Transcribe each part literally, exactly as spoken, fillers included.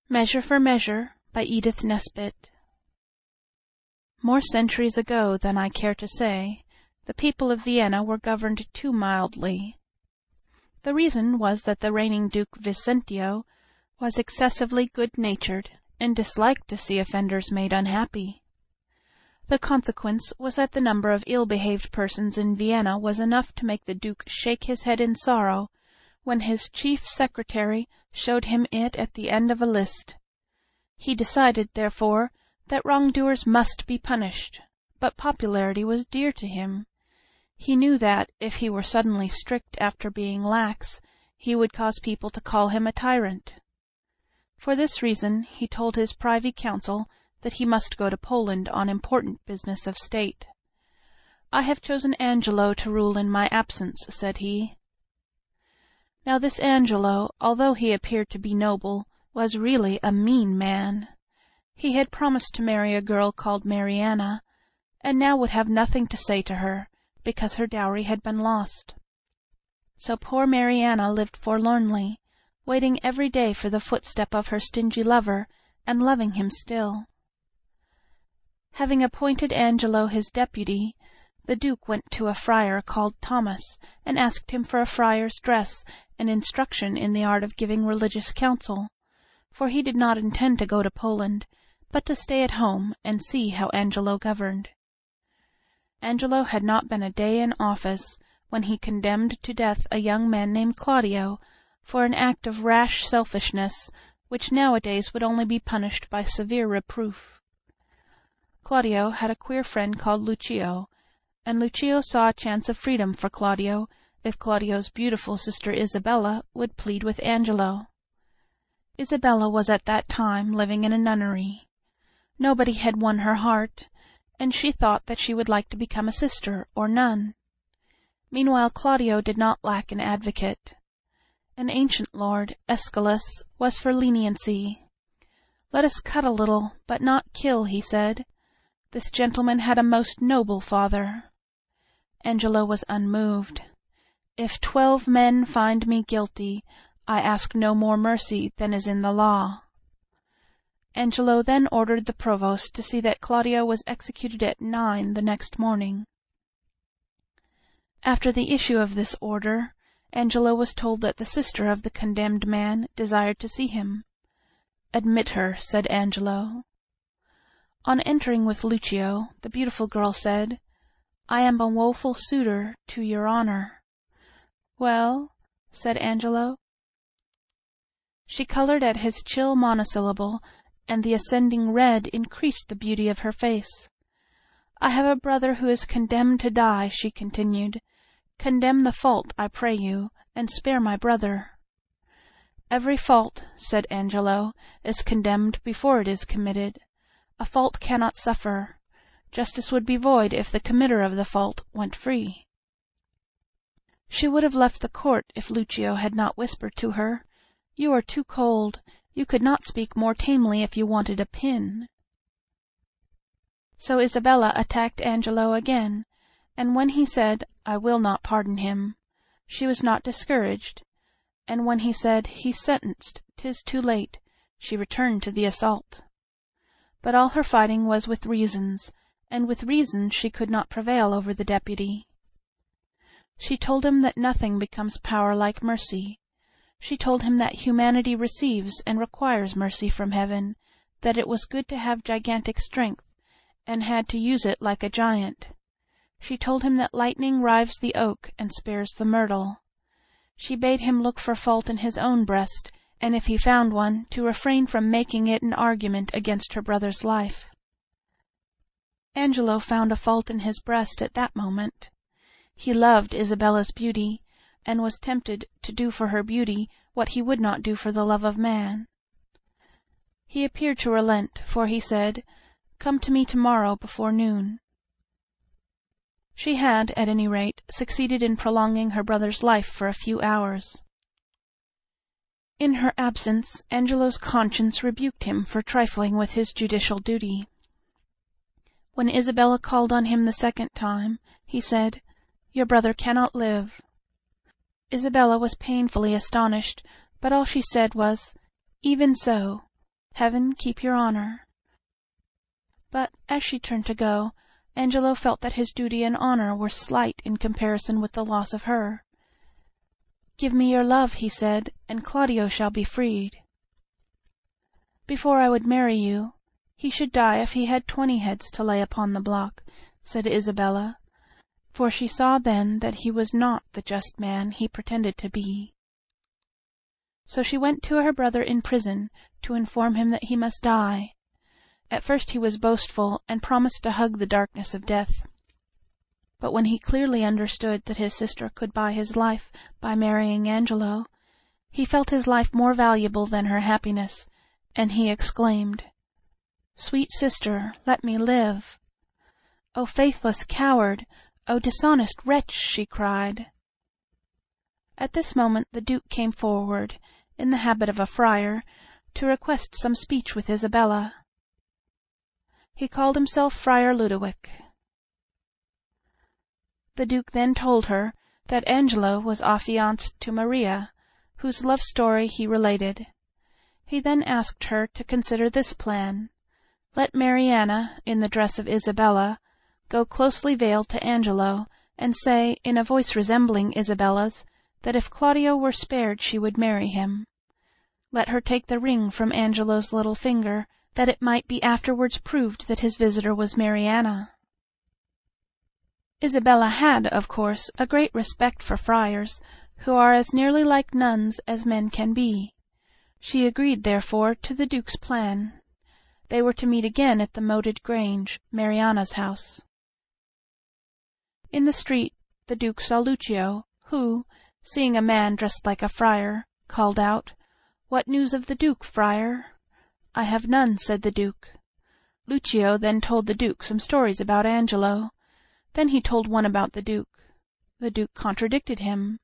MEASURE for Measure by Edith Nesbit More centuries ago than I care to say, the people of Vienna were governed too mildly. The reason was that the reigning Duke Vicentio was excessively good-natured, and disliked to see offenders made unhappy. The consequence was that the number of ill-behaved persons in Vienna was enough to make the Duke shake his head in sorrow when his chief secretary showed him it at the end of a list. He decided, therefore, that wrongdoers must be punished, but popularity was dear to him. He knew that, if he were suddenly strict after being lax, he would cause people to call him a tyrant. For this reason he told his privy council that he must go to Poland on important business of state. "I have chosen Angelo to rule in my absence," said he. Now this Angelo, although he appeared to be noble, was really a mean man. He had promised to marry a girl called Mariana, and now would have nothing to say to her, because her dowry had been lost. So poor Mariana lived forlornly, waiting every day for the footstep of her stingy lover, and loving him still. Having appointed Angelo his deputy, the Duke went to a friar called Thomas, and asked him for a friar's dress and instruction in the art of giving religious counsel, for he did not intend to go to Poland, but to stay at home and see how Angelo governed. Angelo had not been a day in office when he condemned to death a young man named Claudio for an act of rash selfishness which nowadays would only be punished by severe reproof. Claudio had a queer friend called Lucio, and Lucio saw a chance of freedom for Claudio if Claudio's beautiful sister Isabella would plead with Angelo. Isabella was at that time living in a nunnery. Nobody had won her heart, and she thought that she would like to become a sister or nun. Meanwhile Claudio did not lack an advocate. An ancient lord, Aeschylus, was for leniency. "Let us cut a little, but not kill," he said. "This gentleman had a most noble father." Angelo was unmoved. "If twelve men find me guilty, I ask no more mercy than is in the law." Angelo then ordered the provost to see that Claudio was executed at nine the next morning. After the issue of this order, Angelo was told that the sister of the condemned man desired to see him. "Admit her," said Angelo. On entering with Lucio, the beautiful girl said, "I am a woeful suitor to your honor." "Well?" said Angelo. She colored at his chill monosyllable, and the ascending red increased the beauty of her face. "I have a brother who is condemned to die," she continued. "Condemn the fault, I pray you, and spare my brother." "Every fault," said Angelo, "is condemned before it is committed. A fault cannot suffer. Justice would be void if the committer of the fault went free." She would have left the court if Lucio had not whispered to her, "You are too cold. You could not speak more tamely if you wanted a pin." So Isabella attacked Angelo again, and when he said, "I will not pardon him," she was not discouraged, and when he said, "He's sentenced, 'tis too late," she returned to the assault. But all her fighting was with reasons, and with reasons she could not prevail over the deputy. She told him that nothing becomes power like mercy. She told him that humanity receives and requires mercy from heaven, that it was good to have gigantic strength, and had to use it like a giant. She told him that lightning rives the oak and spares the myrtle. She bade him look for fault in his own breast, and if he found one, to refrain from making it an argument against her brother's life. Angelo found a fault in his breast at that moment. He loved Isabella's beauty, and was tempted to do for her beauty what he would not do for the love of man. He appeared to relent, for he said, "Come to me tomorrow before noon." She had, at any rate, succeeded in prolonging her brother's life for a few hours. In her absence, Angelo's conscience rebuked him for trifling with his judicial duty. When Isabella called on him the second time, he said, "Your brother cannot live." Isabella was painfully astonished, but all she said was, "Even so. Heaven keep your honor." But, as she turned to go, Angelo felt that his duty and honor were slight in comparison with the loss of her. "Give me your love," he said, "and Claudio shall be freed." "Before I would marry you, he should die if he had twenty heads to lay upon the block," said Isabella, for she saw then that he was not the just man he pretended to be. So she went to her brother in prison to inform him that he must die. At first he was boastful, and promised to hug the darkness of death. But when he clearly understood that his sister could buy his life by marrying Angelo, he felt his life more valuable than her happiness, and he exclaimed, "Sweet sister, let me live." "O faithless coward! O dishonest wretch!" she cried. At this moment the Duke came forward, in the habit of a friar, to request some speech with Isabella. He called himself Friar Ludowick. The Duke then told her that Angelo was affianced to Maria, whose love story he related. He then asked her to consider this plan. Let Mariana, in the dress of Isabella, go closely veiled to Angelo, and say, in a voice resembling Isabella's, that if Claudio were spared she would marry him. Let her take the ring from Angelo's little finger, that it might be afterwards proved that his visitor was Mariana. Isabella had, of course, a great respect for friars, who are as nearly like nuns as men can be. She agreed, therefore, to the Duke's plan. They were to meet again at the Moated Grange, Mariana's house. In the street the Duke saw Lucio, who, seeing a man dressed like a friar, called out, "What news of the Duke, friar?" "I have none," said the Duke. Lucio then told the Duke some stories about Angelo. Then he told one about the Duke. The Duke contradicted him.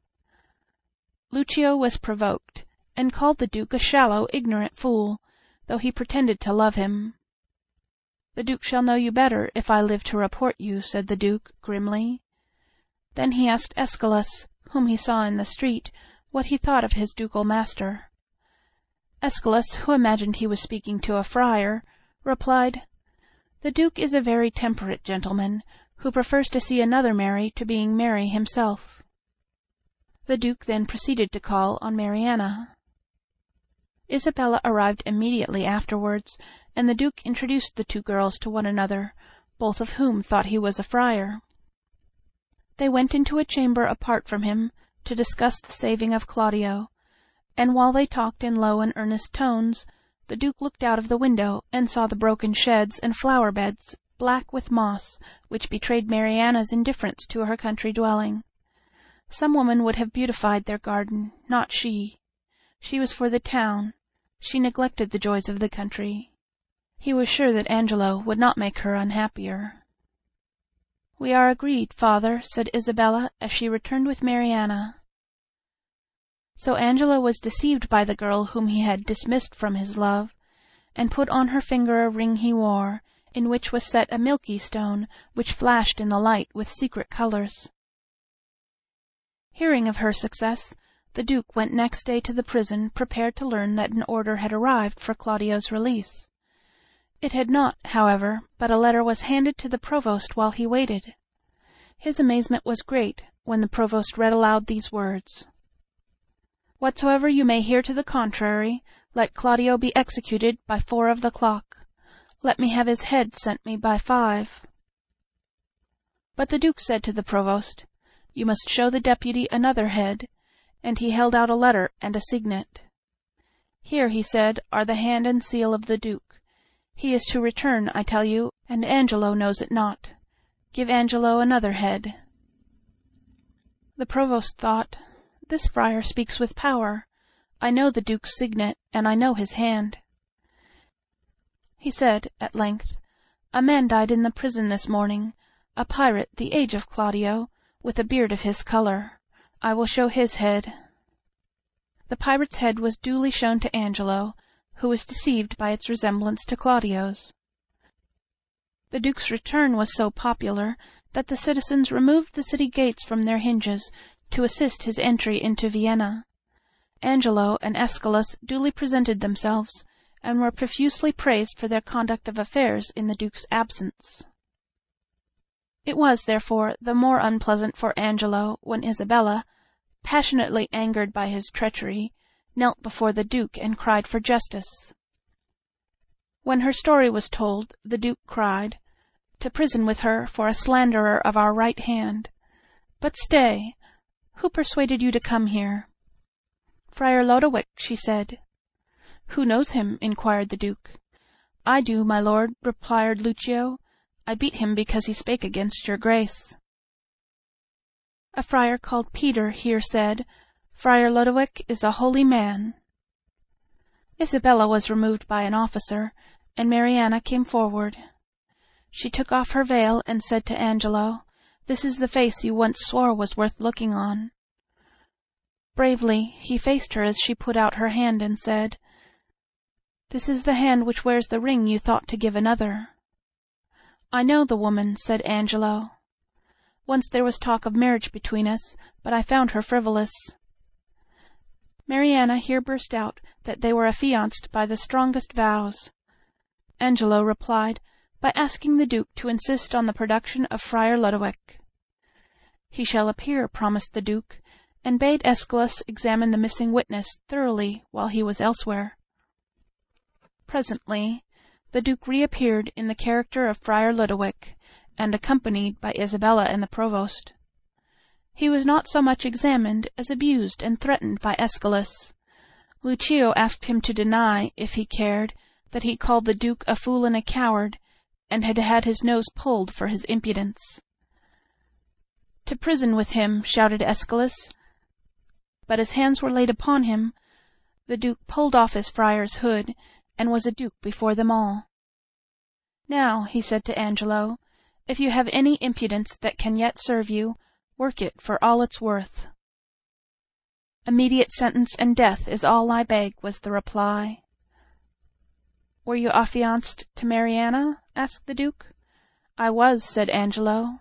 Lucio was provoked, and called the Duke a shallow, ignorant fool, though he pretended to love him. "The Duke shall know you better if I live to report you," said the Duke, grimly. Then he asked Escalus, whom he saw in the street, what he thought of his ducal master. Escalus, who imagined he was speaking to a friar, replied, "The Duke is a very temperate gentleman, who prefers to see another marry to being merry himself." The Duke then proceeded to call on Mariana. Isabella arrived immediately afterwards, and the Duke introduced the two girls to one another, both of whom thought he was a friar. They went into a chamber apart from him, to discuss the saving of Claudio, and while they talked in low and earnest tones, the Duke looked out of the window and saw the broken sheds and flower beds, black with moss, which betrayed Mariana's indifference to her country dwelling. Some woman would have beautified their garden, not she. She was for the town. She neglected the joys of the country. He was sure that Angelo would not make her unhappier. "We are agreed, father," said Isabella, as she returned with Mariana. So Angelo was deceived by the girl whom he had dismissed from his love, and put on her finger a ring he wore, in which was set a milky stone, which flashed in the light with secret colors. Hearing of her success, the Duke went next day to the prison, prepared to learn that an order had arrived for Claudio's release. It had not, however, but a letter was handed to the provost while he waited. His amazement was great when the provost read aloud these words: "Whatsoever you may hear to the contrary, let Claudio be executed by four of the clock. Let me have his head sent me by five." But the Duke said to the provost, "You must show the deputy another head," and he held out a letter and a signet. "Here," he said, "are the hand and seal of the Duke. He is to return, I tell you, and Angelo knows it not. Give Angelo another head." The provost thought, "This friar speaks with power. I know the Duke's signet, and I know his hand." He said, at length, "A man died in the prison this morning, a pirate the age of Claudio, with a beard of his color. I will show his head." The pirate's head was duly shown to Angelo, who was deceived by its resemblance to Claudio's. The Duke's return was so popular that the citizens removed the city gates from their hinges to assist his entry into Vienna. Angelo and Escalus duly presented themselves, and were profusely praised for their conduct of affairs in the Duke's absence. It was, therefore, the more unpleasant for Angelo when Isabella, passionately angered by his treachery, knelt before the Duke and cried for justice. When her story was told, the Duke cried, "To prison with her for a slanderer of our right hand! But stay! Who persuaded you to come here?" "Friar Lodowick," she said. "Who knows him?" inquired the Duke. "I do, my lord," replied Lucio. "I beat him because he spake against your grace." A friar called Peter here said, "Friar Lodowick is a holy man." Isabella was removed by an officer, and Mariana came forward. She took off her veil and said to Angelo, "This is the face you once swore was worth looking on." Bravely he faced her as she put out her hand and said, "This is the hand which wears the ring you thought to give another." "I know the woman," said Angelo. "Once there was talk of marriage between us, but I found her frivolous." Mariana here burst out that they were affianced by the strongest vows. Angelo replied by asking the Duke to insist on the production of Friar Lodowick. "He shall appear," promised the Duke, and bade Escalus examine the missing witness thoroughly while he was elsewhere. Presently the Duke reappeared in the character of Friar Lodowick, and accompanied by Isabella and the Provost. He was not so much examined as abused and threatened by Escalus. Lucio asked him to deny, if he cared, that he called the Duke a fool and a coward, and had had his nose pulled for his impudence. "To prison with him!" shouted Escalus. But as hands were laid upon him, the Duke pulled off his friar's hood, and was a duke before them all. "Now," he said to Angelo, "if you have any impudence that can yet serve you, work it for all it's worth." "Immediate sentence and death is all I beg," was the reply. "Were you affianced to Mariana?" asked the Duke. "I was," said Angelo.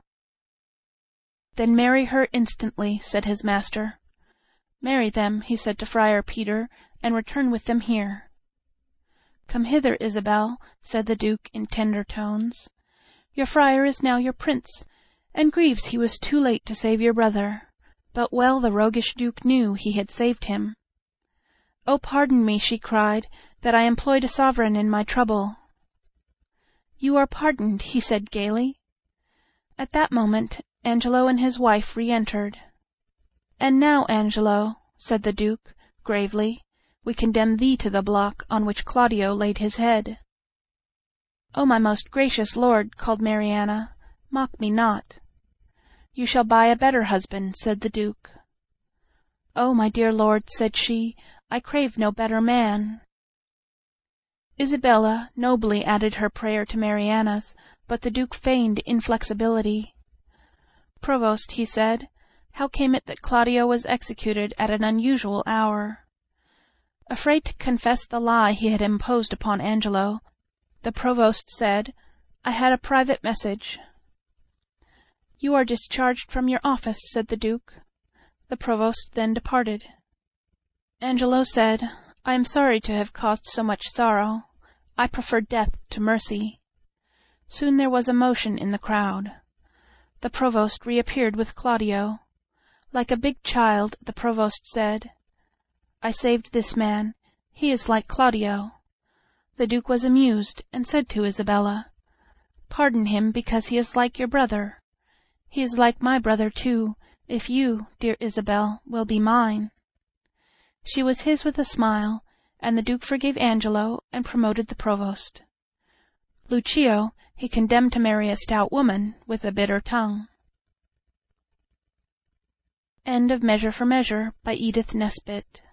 "Then marry her instantly," said his master. "Marry them," he said to Friar Peter, "and return with them here." "Come hither, Isabel," said the Duke in tender tones. "Your friar is now your prince, and grieves he was too late to save your brother, but well the roguish Duke knew he had saved him." "Oh, pardon me," she cried, "that I employed a sovereign in my trouble." "You are pardoned," he said gaily. At that moment Angelo and his wife re-entered. "And now, Angelo," said the Duke, gravely, "we condemn thee to the block on which Claudio laid his head." "Oh, my most gracious lord," called Mariana, "mock me not." "You shall buy a better husband," said the Duke. "Oh, my dear lord," said she, "I crave no better man." Isabella nobly added her prayer to Mariana's, but the Duke feigned inflexibility. "Provost," he said, "how came it that Claudio was executed at an unusual hour?" Afraid to confess the lie he had imposed upon Angelo, the Provost said, "I had a private message." "You are discharged from your office," said the Duke. The Provost then departed. Angelo said, "I am sorry to have caused so much sorrow. I prefer death to mercy." Soon there was a motion in the crowd. The Provost reappeared with Claudio. Like a big child, the Provost said, "I saved this man. He is like Claudio." The Duke was amused, and said to Isabella, "Pardon him because he is like your brother. He is like my brother too, if you, dear Isabel, will be mine." She was his with a smile, and the Duke forgave Angelo and promoted the Provost. Lucio he condemned to marry a stout woman with a bitter tongue. End of Measure for Measure, by Edith Nesbit.